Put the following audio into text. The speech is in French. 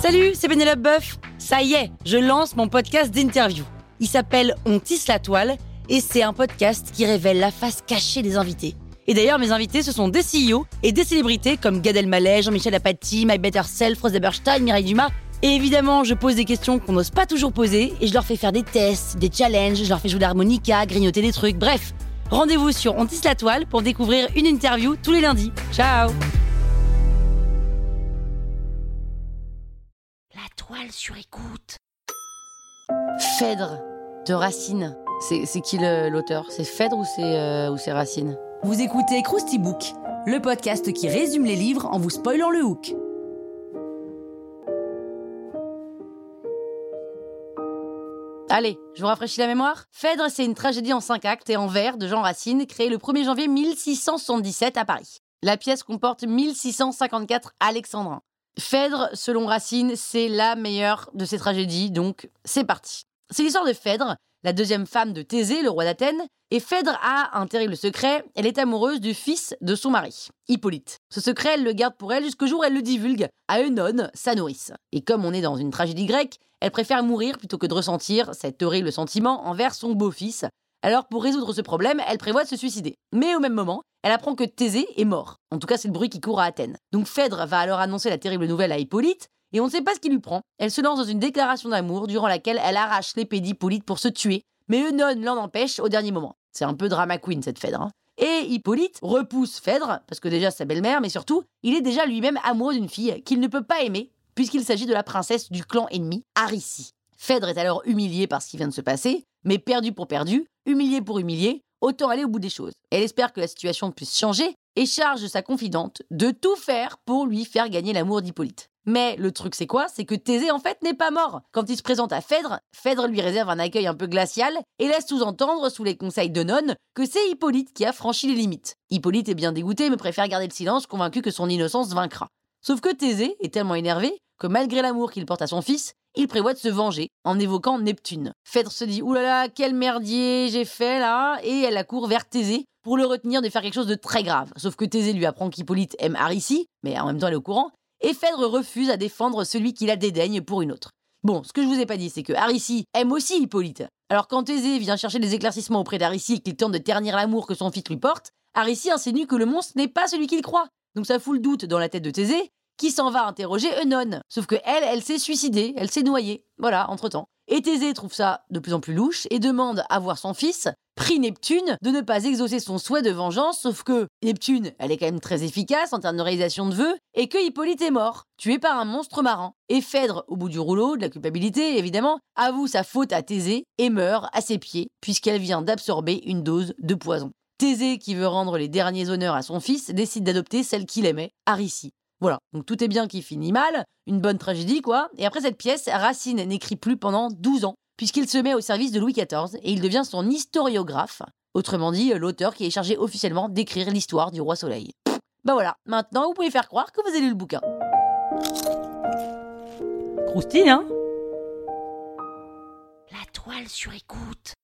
Salut, c'est Pénélope Boeuf. Ça y est, je lance mon podcast d'interview. Il s'appelle On tisse la toile et c'est un podcast qui révèle la face cachée des invités. Et d'ailleurs, mes invités, ce sont des CEO et des célébrités comme Gad Elmaleh, Jean-Michel Apathy, My Better Self, Rose Eberstein, Mireille Dumas. Et évidemment, je pose des questions qu'on n'ose pas toujours poser et je leur fais faire des tests, des challenges, je leur fais jouer de l'harmonica, grignoter des trucs, bref. Rendez-vous sur On tisse la toile pour découvrir une interview tous les lundis. Ciao! La toile sur écoute. Phèdre de Racine. C'est qui l'auteur? C'est Phèdre ou c'est Racine? Vous écoutez Krusty Book, le podcast qui résume les livres en vous spoilant le hook. Allez, je vous rafraîchis la mémoire. Phèdre, c'est une tragédie en 5 actes et en vers de Jean Racine, créée le 1er janvier 1677 à Paris. La pièce comporte 1654 alexandrins. Phèdre, selon Racine, c'est la meilleure de ces tragédies, donc c'est parti. C'est l'histoire de Phèdre, la deuxième femme de Thésée, le roi d'Athènes, et Phèdre a un terrible secret, elle est amoureuse du fils de son mari, Hippolyte. Ce secret, elle le garde pour elle jusqu'au jour où elle le divulgue à Eunone, sa nourrice. Et comme on est dans une tragédie grecque, elle préfère mourir plutôt que de ressentir cet horrible sentiment envers son beau-fils. Alors pour résoudre ce problème, elle prévoit de se suicider. Mais au même moment, elle apprend que Thésée est mort. En tout cas, c'est le bruit qui court à Athènes. Donc Phèdre va alors annoncer la terrible nouvelle à Hippolyte, et on ne sait pas ce qui lui prend. Elle se lance dans une déclaration d'amour durant laquelle elle arrache l'épée d'Hippolyte pour se tuer, mais Eunone l'en empêche au dernier moment. C'est un peu drama queen cette Phèdre. Hein. Et Hippolyte repousse Phèdre, parce que déjà c'est sa belle-mère, mais surtout, il est déjà lui-même amoureux d'une fille qu'il ne peut pas aimer, puisqu'il s'agit de la princesse du clan ennemi, Aricie. Phèdre est alors humiliée par ce qui vient de se passer, mais perdu pour perdu, humilié pour humilié, autant aller au bout des choses. Elle espère que la situation puisse changer et charge sa confidente de tout faire pour lui faire gagner l'amour d'Hippolyte. Mais le truc c'est quoi? C'est que Thésée en fait n'est pas mort. Quand il se présente à Phèdre, Phèdre lui réserve un accueil un peu glacial et laisse sous-entendre, sous les conseils d'Eunone, que c'est Hippolyte qui a franchi les limites. Hippolyte est bien dégoûté mais préfère garder le silence, convaincu que son innocence vaincra. Sauf que Thésée est tellement énervé que malgré l'amour qu'il porte à son fils, il prévoit de se venger en évoquant Neptune. Phèdre se dit « Oulala, quel merdier j'ai fait là !» et elle accourt vers Thésée pour le retenir de faire quelque chose de très grave. Sauf que Thésée lui apprend qu'Hippolyte aime Aricie, mais en même temps elle est au courant, et Phèdre refuse à défendre celui qui la dédaigne pour une autre. Bon, ce que je vous ai pas dit, c'est que Aricie aime aussi Hippolyte. Alors quand Thésée vient chercher des éclaircissements auprès d'Aricie et qu'il tente de ternir l'amour que son fils lui porte, Aricie insinue que le monstre n'est pas celui qu'il croit. Donc ça fout le doute dans la tête de Thésée, qui s'en va interroger Eunone. Sauf que elle s'est suicidée, elle s'est noyée. Voilà, entre-temps. Et Thésée trouve ça de plus en plus louche et demande à voir son fils, prie Neptune, de ne pas exaucer son souhait de vengeance, sauf que Neptune, elle est quand même très efficace en termes de réalisation de vœux, et que Hippolyte est mort, tué par un monstre marin. Et Phèdre, au bout du rouleau, de la culpabilité évidemment, avoue sa faute à Thésée et meurt à ses pieds, puisqu'elle vient d'absorber une dose de poison. Thésée, qui veut rendre les derniers honneurs à son fils, décide d'adopter celle qu'il aimait, Aricie. Voilà, donc tout est bien qui finit mal, une bonne tragédie quoi. Et après cette pièce, Racine n'écrit plus pendant 12 ans, puisqu'il se met au service de Louis XIV et il devient son historiographe. Autrement dit, l'auteur qui est chargé officiellement d'écrire l'histoire du roi Soleil. Bah voilà, maintenant vous pouvez faire croire que vous avez lu le bouquin. Croustille, hein? La toile sur écoute.